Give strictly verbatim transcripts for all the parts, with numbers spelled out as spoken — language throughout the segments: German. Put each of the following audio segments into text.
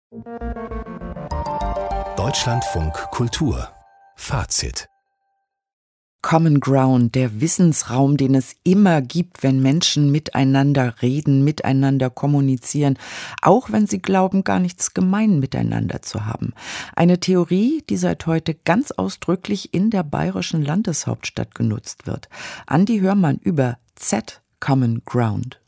Deutschlandfunk Kultur Fazit. Common Ground, der Wissensraum, den es immer gibt, wenn Menschen miteinander reden, miteinander kommunizieren, auch wenn sie glauben, gar nichts gemein miteinander zu haben. Eine Theorie, die seit heute ganz ausdrücklich in der bayerischen Landeshauptstadt genutzt wird. Andi Hörmann über Z Common Ground.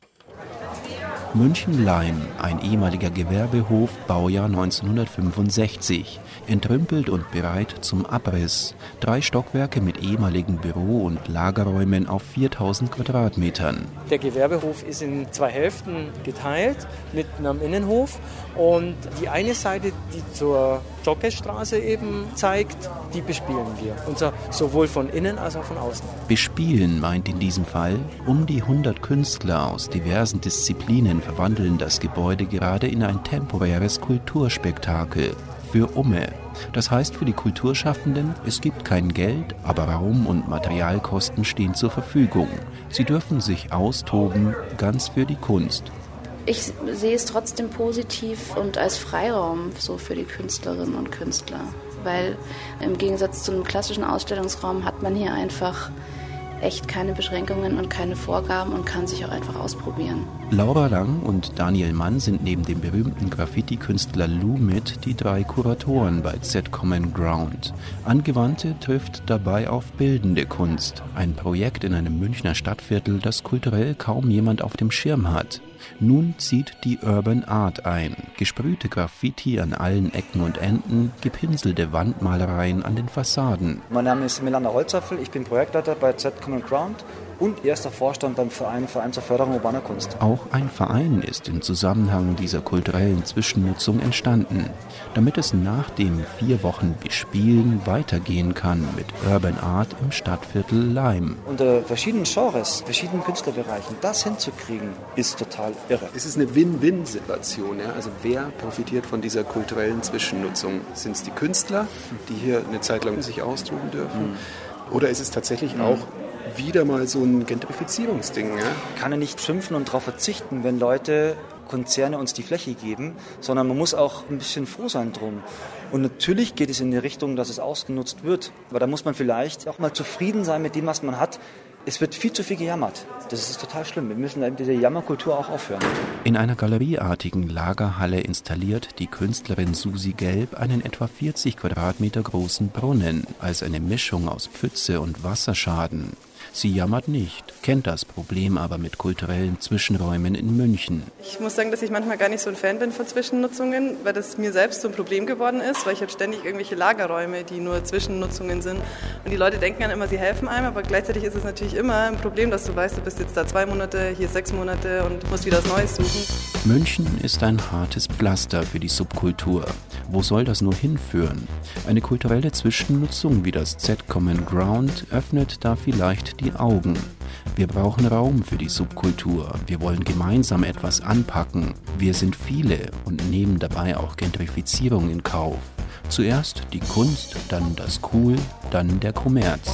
München-Leim, ein ehemaliger Gewerbehof, Baujahr neunzehnhundertfünfundsechzig. Entrümpelt und bereit zum Abriss. Drei Stockwerke mit ehemaligen Büro- und Lagerräumen auf viertausend Quadratmetern. Der Gewerbehof ist in zwei Hälften geteilt, mitten am Innenhof. Und die eine Seite, die zur Jockestraße eben zeigt, die bespielen wir. Und zwar sowohl von innen als auch von außen. Bespielen meint in diesem Fall, um die hundert Künstler aus diversen Disziplinen verwandeln das Gebäude gerade in ein temporäres Kulturspektakel. Für Umme. Das heißt für die Kulturschaffenden, es gibt kein Geld, aber Raum und Materialkosten stehen zur Verfügung. Sie dürfen sich austoben, ganz für die Kunst. Ich sehe es trotzdem positiv und als Freiraum so für die Künstlerinnen und Künstler. Weil im Gegensatz zu einem klassischen Ausstellungsraum hat man hier einfach echt keine Beschränkungen und keine Vorgaben und kann sich auch einfach ausprobieren. Laura Lang und Daniel Mann sind neben dem berühmten Graffiti-Künstler Lou mit die drei Kuratoren bei Z Common Ground. Angewandte trifft dabei auf bildende Kunst, ein Projekt in einem Münchner Stadtviertel, das kulturell kaum jemand auf dem Schirm hat. Nun zieht die Urban Art ein. Gesprühte Graffiti an allen Ecken und Enden, gepinselte Wandmalereien an den Fassaden. Mein Name ist Melander Holzapfel, ich bin Projektleiter bei Z Common Ground und erster Vorstand beim Verein Verein zur Förderung urbaner Kunst. Auch ein Verein ist im Zusammenhang dieser kulturellen Zwischennutzung entstanden, damit es nach dem vier Wochen Bespielen weitergehen kann mit Urban Art im Stadtviertel Leim. Unter verschiedenen Genres, verschiedenen Künstlerbereichen, das hinzukriegen, ist total irre. Es ist eine Win-Win-Situation. Ja? Also wer profitiert von dieser kulturellen Zwischennutzung? Sind es die Künstler, die hier eine Zeit lang sich austoben dürfen? Mhm. Oder ist es tatsächlich mhm. auch wieder mal so ein Gentrifizierungsding? Ja? Kann ja nicht schimpfen und darauf verzichten, wenn Leute, Konzerne uns die Fläche geben, sondern man muss auch ein bisschen froh sein drum. Und natürlich geht es in die Richtung, dass es ausgenutzt wird. Aber da muss man vielleicht auch mal zufrieden sein mit dem, was man hat. Es wird viel zu viel gejammert. Das ist total schlimm. Wir müssen mit dieser Jammerkultur auch aufhören. In einer galerieartigen Lagerhalle installiert die Künstlerin Susi Gelb einen etwa vierzig Quadratmeter großen Brunnen als eine Mischung aus Pfütze und Wasserschaden. Sie jammert nicht, kennt das Problem aber mit kulturellen Zwischenräumen in München. Ich muss sagen, dass ich manchmal gar nicht so ein Fan bin von Zwischennutzungen, weil das mir selbst so ein Problem geworden ist, weil ich habe ständig irgendwelche Lagerräume, die nur Zwischennutzungen sind. Und die Leute denken dann immer, sie helfen einem, aber gleichzeitig ist es natürlich immer ein Problem, dass du weißt, du bist jetzt da zwei Monate, hier sechs Monate und musst wieder was Neues suchen. München ist ein hartes Pflaster für die Subkultur. Wo soll das nur hinführen? Eine kulturelle Zwischennutzung wie das Z Common Ground öffnet da vielleicht die Augen. Wir brauchen Raum für die Subkultur. Wir wollen gemeinsam etwas anpacken. Wir sind viele und nehmen dabei auch Gentrifizierung in Kauf. Zuerst die Kunst, dann das Cool, dann der Kommerz.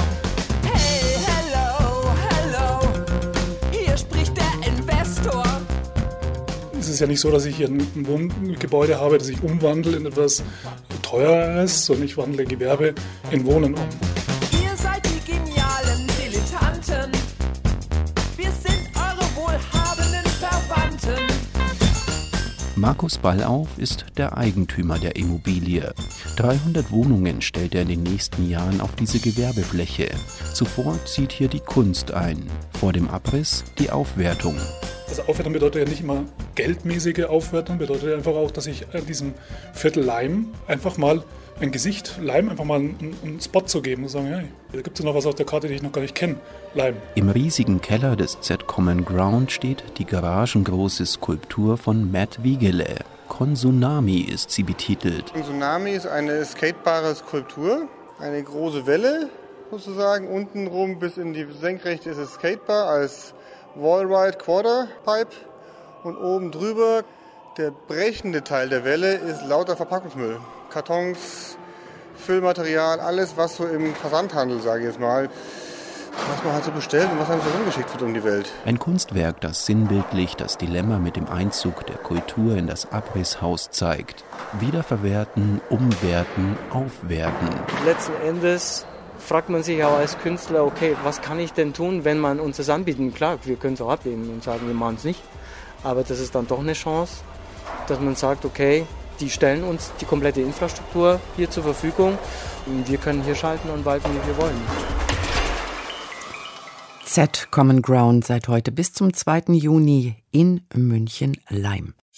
Hey, hello, hello, hier spricht der Investor. Es ist ja nicht so, dass ich hier ein Wohngebäude habe, das ich umwandle in etwas Teureres, sondern ich wandle Gewerbe in Wohnen um. Ihr seid die genialen Dilettanten. Wir sind eure wohlhabenden Verwandten. Markus Ballauf ist der Eigentümer der Immobilie. dreihundert Wohnungen stellt er in den nächsten Jahren auf diese Gewerbefläche. Zuvor zieht hier die Kunst ein. Vor dem Abriss die Aufwertung. Also Aufwertung bedeutet ja nicht immer geldmäßige Aufwertung, bedeutet einfach auch, dass ich diesem Viertel Leim einfach mal ein Gesicht, Leim einfach mal einen, einen Spot zu geben und sagen, hey, da gibt es ja noch was auf der Karte, die ich noch gar nicht kenne, Leim. Im riesigen Keller des Z Common Ground steht die garagengroße Skulptur von Matt Wiegele. Konsunami ist sie betitelt. Konsunami ist eine skatebare Skulptur, eine große Welle sozusagen, untenrum bis in die Senkrechte ist es skatebar als Wallride Quarterpipe und oben drüber der brechende Teil der Welle ist lauter Verpackungsmüll. Kartons, Füllmaterial, alles was so im Versandhandel, sage ich jetzt mal, was man halt so bestellt und was einem so rumgeschickt wird um die Welt. Ein Kunstwerk, das sinnbildlich das Dilemma mit dem Einzug der Kultur in das Abrisshaus zeigt. Wiederverwerten, umwerten, aufwerten. Letzten Endes fragt man sich auch als Künstler, okay, was kann ich denn tun, wenn man uns das anbieten? Klar, wir können es auch ablehnen und sagen, wir machen es nicht. Aber das ist dann doch eine Chance, dass man sagt, okay, die stellen uns die komplette Infrastruktur hier zur Verfügung und wir können hier schalten und walten, wie wir wollen. Z Common Ground seit heute bis zum zweiten Juni in München-Laim.